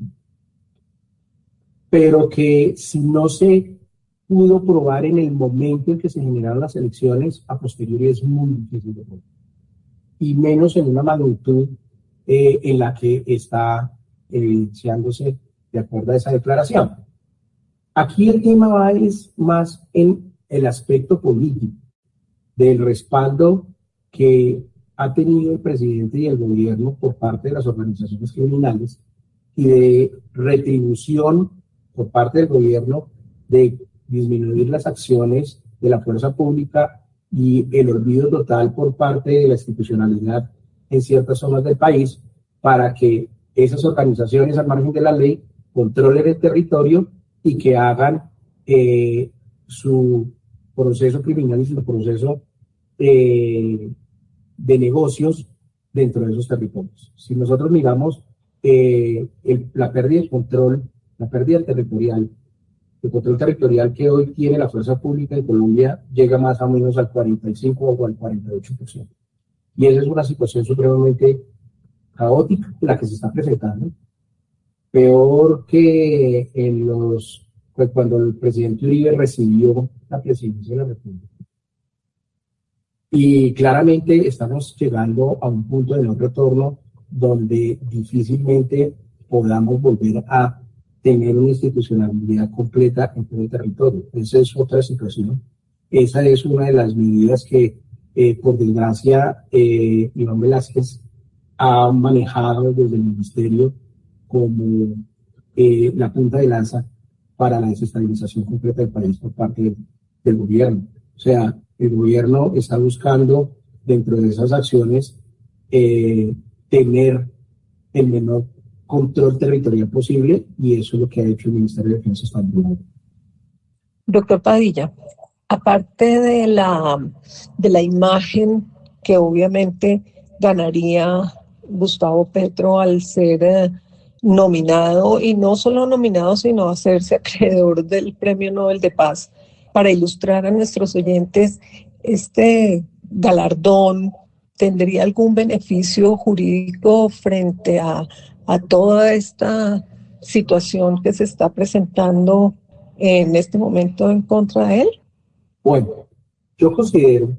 pero que si no se pudo probar en el momento en que se generaron las elecciones, a posteriori es muy difícil de probar. Y menos en una magnitud eh, en la que está evidenciándose de acuerdo a esa declaración. Aquí el tema va es más en el aspecto político del respaldo que ha tenido el presidente y el gobierno por parte de las organizaciones criminales y de retribución por parte del gobierno de disminuir las acciones de la fuerza pública y el olvido total por parte de la institucionalidad en ciertas zonas del país para que esas organizaciones al margen de la ley controlen el territorio y que hagan eh, su proceso criminal y su proceso eh, de negocios dentro de esos territorios. Si nosotros miramos eh, el, la pérdida de control, la pérdida territorial, el control territorial que hoy tiene la fuerza pública en Colombia llega más o menos al cuarenta y cinco o al cuarenta y ocho por ciento. Y esa es una situación supremamente caótica la que se está presentando. Peor que en los, pues cuando el presidente Uribe recibió la presidencia de la República. Y claramente estamos llegando a un punto de no retorno donde difícilmente podamos volver a tener una institucionalidad completa en todo el territorio. Esa es otra situación. Esa es una de las medidas que, eh, por desgracia, eh, Iván Velázquez ha manejado desde el ministerio como eh, la punta de lanza para la desestabilización completa del país por parte del, del gobierno. O sea, el gobierno está buscando, dentro de esas acciones, eh, tener el menor control territorial posible, y eso es lo que ha hecho el Ministerio de Defensa estadounidense. Doctor Padilla, aparte de la, de la imagen que obviamente ganaría Gustavo Petro al ser eh, nominado, y no solo nominado, sino hacerse acreedor del Premio Nobel de Paz, para ilustrar a nuestros oyentes, este galardón tendría algún beneficio jurídico frente a, a toda esta situación que se está presentando en este momento en contra de él? Bueno, yo considero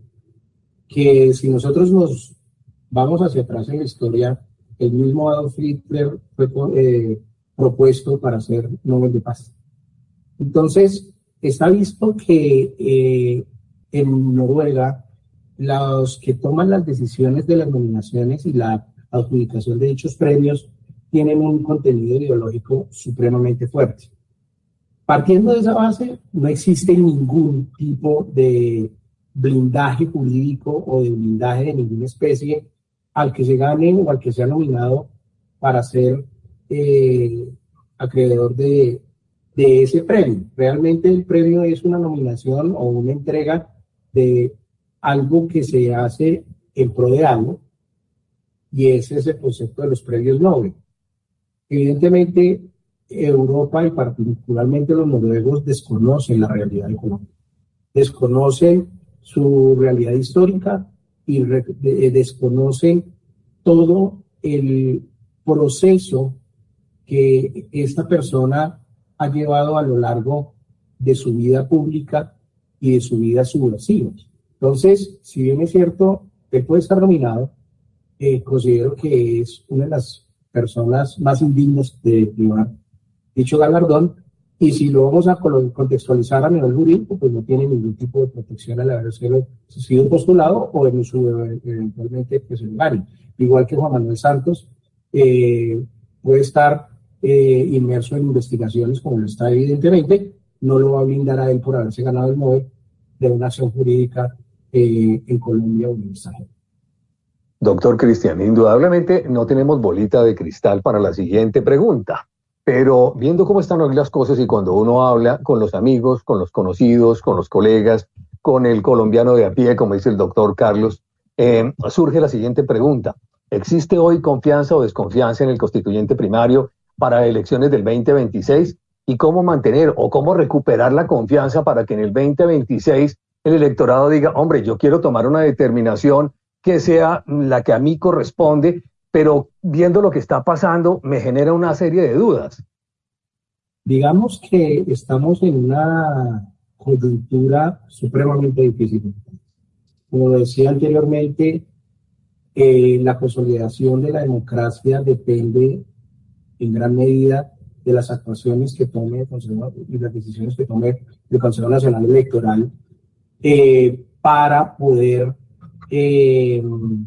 que si nosotros nos vamos hacia atrás en la historia, el mismo Adolf Hitler fue eh, propuesto para ser Nobel de Paz. Entonces, está visto que eh, en Noruega, los que toman las decisiones de las nominaciones y la adjudicación de dichos premios tienen un contenido ideológico supremamente fuerte. Partiendo de esa base, no existe ningún tipo de blindaje jurídico o de blindaje de ninguna especie al que se gane o al que sea nominado para ser eh, acreedor de, de ese premio. Realmente el premio es una nominación o una entrega de algo que se hace en pro de algo, y ese es el concepto de los premios Nobel. Evidentemente, Europa y particularmente los noruegos desconocen la realidad de Colombia, desconocen su realidad histórica y re, de, desconocen todo el proceso que esta persona ha llevado a lo largo de su vida pública y de su vida subversiva. Entonces, si bien es cierto, él puede estar nominado, eh, considero que es una de las personas más indignas de llevar dicho galardón, y si lo vamos a contextualizar a nivel jurídico, pues no tiene ningún tipo de protección al haber sido postulado o en su eventualmente pues el gane. Igual que Juan Manuel Santos eh, puede estar eh, inmerso en investigaciones, como lo está evidentemente, no lo va a blindar a él por haberse ganado el Nobel de una acción jurídica eh, en Colombia o en el extranjero. Doctor Cristian, indudablemente no tenemos bolita de cristal para la siguiente pregunta. Pero viendo cómo están hoy las cosas y cuando uno habla con los amigos, con los conocidos, con los colegas, con el colombiano de a pie, como dice el doctor Carlos, eh, surge la siguiente pregunta. ¿Existe hoy confianza o desconfianza en el constituyente primario para elecciones del veinte veintiséis? ¿Y cómo mantener o cómo recuperar la confianza para que en el veinte veintiséis el electorado diga, hombre, yo quiero tomar una determinación que sea la que a mí corresponde, pero viendo lo que está pasando me genera una serie de dudas? Digamos que estamos en una coyuntura supremamente difícil. Como decía anteriormente, eh, la consolidación de la democracia depende en gran medida de las actuaciones que tome el Consejo y las decisiones que tome el Consejo Nacional Electoral eh, para poder eh,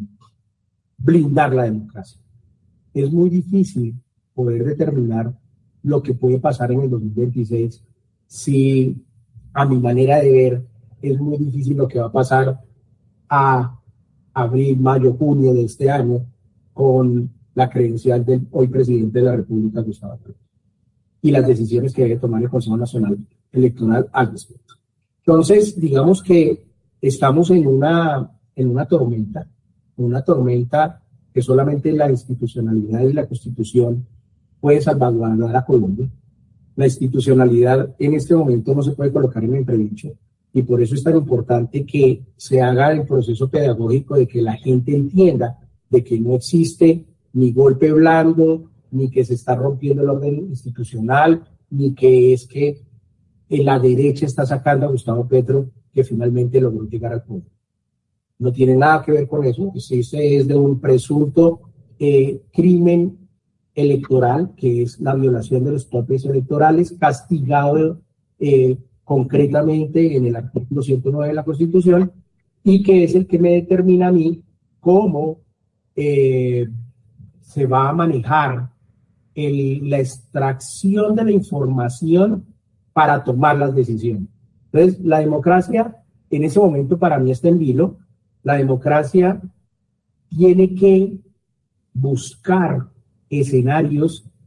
blindar la democracia. Es muy difícil poder determinar lo que puede pasar en el dos mil veintiséis si, a mi manera de ver, es muy difícil lo que va a pasar a abril, mayo, junio de este año con la credencial del hoy presidente de la República, Gustavo Petro, y las decisiones que debe tomar el Consejo Nacional Electoral al respecto. Entonces, digamos que estamos en una, en una tormenta, una tormenta que solamente la institucionalidad y la Constitución puede salvaguardar a Colombia. La institucionalidad en este momento no se puede colocar en entredicho, y por eso es tan importante que se haga el proceso pedagógico de que la gente entienda de que no existe ni golpe blando, ni que se está rompiendo el orden institucional, ni que es que la derecha está sacando a Gustavo Petro, que finalmente logró llegar al poder. No tiene nada que ver con eso. Ese es de un presunto eh, crimen electoral, que es la violación de los topes electorales, castigado eh, concretamente en el artículo ciento nueve de la Constitución, y que es el que me determina a mí cómo eh, se va a manejar el, la extracción de la información para tomar las decisiones. Entonces, la democracia en ese momento para mí está en vilo. La democracia tiene que buscar escenarios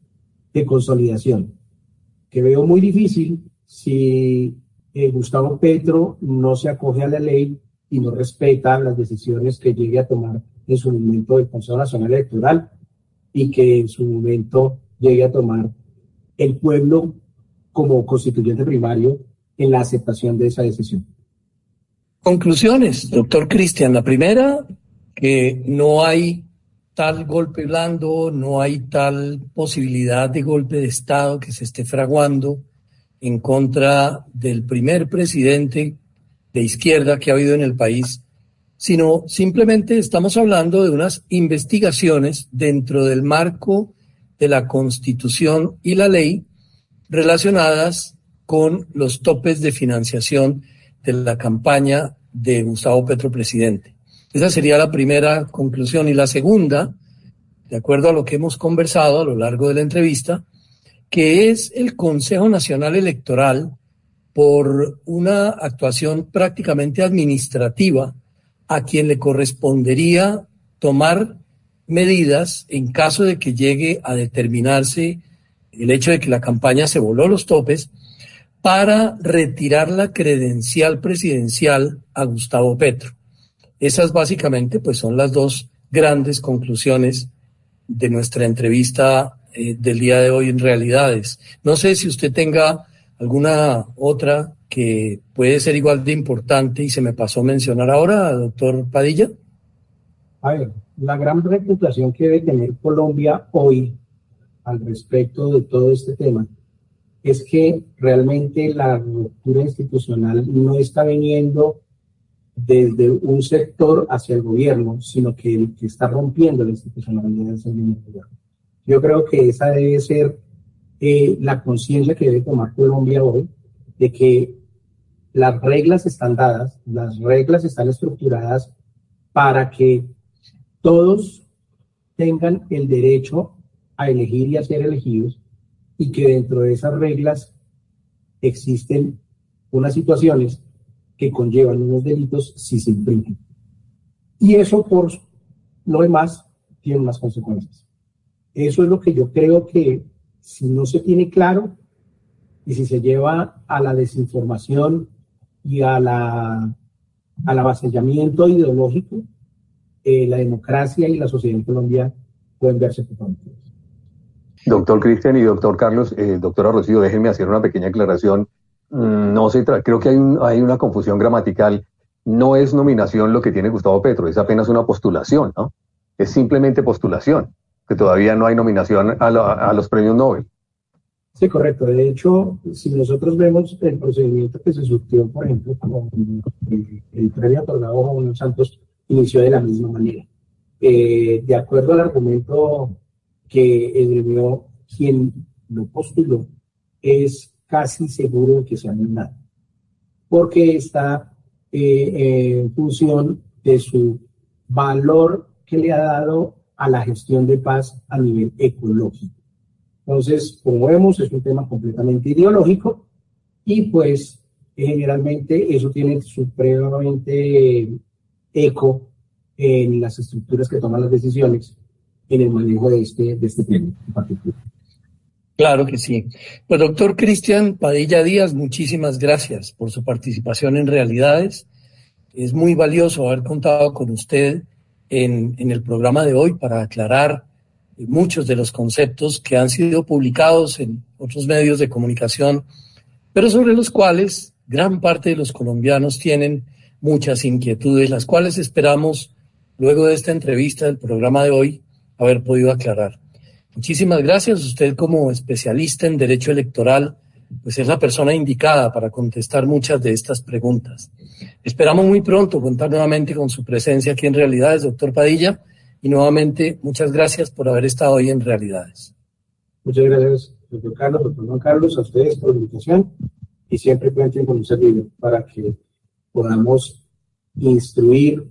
de consolidación, que veo muy difícil si eh, Gustavo Petro no se acoge a la ley y no respeta las decisiones que llegue a tomar en su momento el Consejo Nacional Electoral y que en su momento llegue a tomar el pueblo como constituyente primario en la aceptación de esa decisión. Conclusiones, doctor Cristian. La primera, que no hay tal golpe blando, no hay tal posibilidad de golpe de Estado que se esté fraguando en contra del primer presidente de izquierda que ha habido en el país, sino simplemente estamos hablando de unas investigaciones dentro del marco de la Constitución y la ley relacionadas con los topes de financiación de la campaña de Gustavo Petro presidente. Esa sería la primera conclusión. Y la segunda, de acuerdo a lo que hemos conversado a lo largo de la entrevista, que es el Consejo Nacional Electoral, por una actuación prácticamente administrativa, a quien le correspondería tomar medidas en caso de que llegue a determinarse el hecho de que la campaña se voló los topes, para retirar la credencial presidencial a Gustavo Petro. Esas básicamente pues son las dos grandes conclusiones de nuestra entrevista eh, del día de hoy en Realidades. No sé si usted tenga alguna otra que puede ser igual de importante y se me pasó mencionar ahora, doctor Padilla. A ver, la gran reputación que debe tener Colombia hoy al respecto de todo este tema es que realmente la ruptura institucional no está viniendo desde un sector hacia el gobierno, sino que el que está rompiendo la institucionalidad es el mismo gobierno. Yo creo que esa debe ser eh, la conciencia que debe tomar Colombia hoy, de que las reglas están dadas, las reglas están estructuradas para que todos tengan el derecho a elegir y a ser elegidos, y que dentro de esas reglas existen unas situaciones que conllevan unos delitos si se infringen. Y eso, por lo demás, tiene unas consecuencias. Eso es lo que yo creo que, si no se tiene claro y si se lleva a la desinformación y a la, al avasallamiento ideológico, eh, la democracia y la sociedad en Colombia pueden verse comprometidas. Doctor Cristian y doctor Carlos, eh, doctora Rocío, déjenme hacer una pequeña aclaración. Mm, no se tra- creo que hay, un, hay una confusión gramatical. No es nominación lo que tiene Gustavo Petro, es apenas una postulación, ¿no? Es simplemente postulación, que todavía no hay nominación a, la, a los premios Nobel. Sí, correcto. De hecho, si nosotros vemos el procedimiento que se surtió, por ejemplo, con el, el premio otorgado a Juan Santos, inició de la misma manera. Eh, de acuerdo al argumento que esgrimió quien lo postuló, es casi seguro que sea nominado, porque está eh, en función de su valor que le ha dado a la gestión de paz a nivel ecológico. Entonces, como vemos, es un tema completamente ideológico y pues generalmente eso tiene supremamente eco en las estructuras que toman las decisiones en el manejo de este, de este tema en particular. Claro que sí. Pues doctor Cristian Padilla Díaz, muchísimas gracias por su participación en Realidades. Es muy valioso haber contado con usted en, en el programa de hoy para aclarar muchos de los conceptos que han sido publicados en otros medios de comunicación, pero sobre los cuales gran parte de los colombianos tienen muchas inquietudes, las cuales esperamos, luego de esta entrevista del programa de hoy, haber podido aclarar. Muchísimas gracias. Usted, como especialista en derecho electoral, pues es la persona indicada para contestar muchas de estas preguntas. Esperamos muy pronto contar nuevamente con su presencia aquí en Realidades, doctor Padilla, y nuevamente muchas gracias por haber estado hoy en Realidades. Muchas gracias, doctor Carlos, doctor Juan Carlos, a ustedes por la invitación, y siempre cuenten con un servidor para que podamos instruir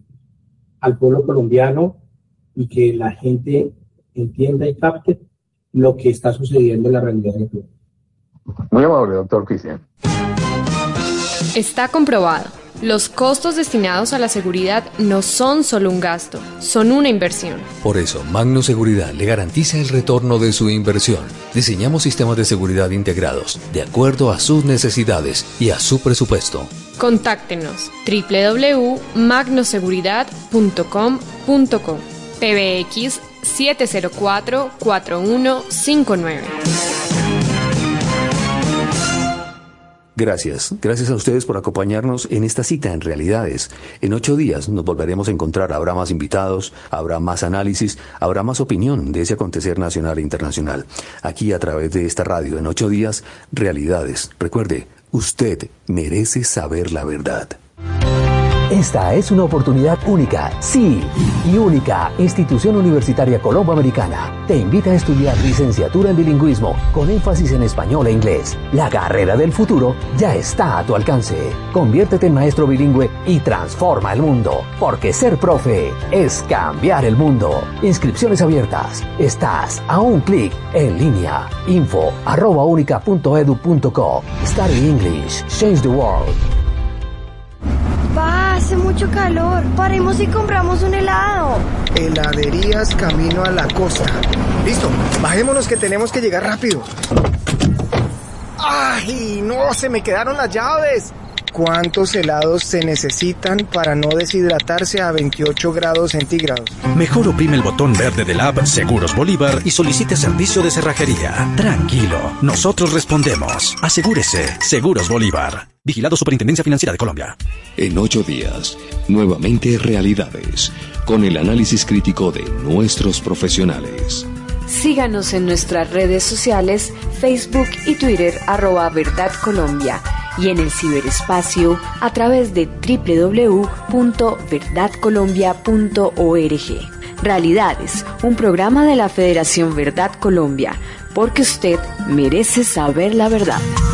al pueblo colombiano y que la gente entienda y capte lo que está sucediendo en la realidad del pueblo. Muy amable, doctor Cristian. Está comprobado. Los costos destinados a la seguridad no son solo un gasto, son una inversión. Por eso, Magno Seguridad le garantiza el retorno de su inversión. Diseñamos sistemas de seguridad integrados, de acuerdo a sus necesidades y a su presupuesto. Contáctenos doble u doble u doble u punto magno seguridad punto com punto co, P B X siete cero cuatro, cuatro uno cinco nueve. Gracias, gracias a ustedes por acompañarnos en esta cita en Realidades. En ocho días nos volveremos a encontrar, habrá más invitados, habrá más análisis, habrá más opinión de ese acontecer nacional e internacional. Aquí a través de esta radio, en ocho días, Realidades. Recuerde, usted merece saber la verdad. Esta es una oportunidad única, sí, y única. Institución Universitaria Colomboamericana te invita a estudiar licenciatura en bilingüismo con énfasis en español e inglés. La carrera del futuro ya está a tu alcance. Conviértete en maestro bilingüe y transforma el mundo, porque ser profe es cambiar el mundo. Inscripciones abiertas. Estás a un clic en línea. Info arroba unica punto edu punto co. Study English. Change the world. Va, hace mucho calor. Paremos y compramos un helado. Heladerías camino a la costa. Listo, bajémonos que tenemos que llegar rápido. ¡Ay, no! Se me quedaron las llaves. ¿Cuántos helados se necesitan para no deshidratarse a veintiocho grados centígrados? Mejor oprime el botón verde del app Seguros Bolívar y solicite servicio de cerrajería. Tranquilo, nosotros respondemos. Asegúrese, Seguros Bolívar. Vigilado Superintendencia Financiera de Colombia. En ocho días, nuevamente Realidades, con el análisis crítico de nuestros profesionales. Síganos en nuestras redes sociales, Facebook y Twitter, arroba Verdad Colombia, y en el ciberespacio a través de doble u doble u doble u punto verdad colombia punto org. Realidades, un programa de la Federación Verdad Colombia, porque usted merece saber la verdad.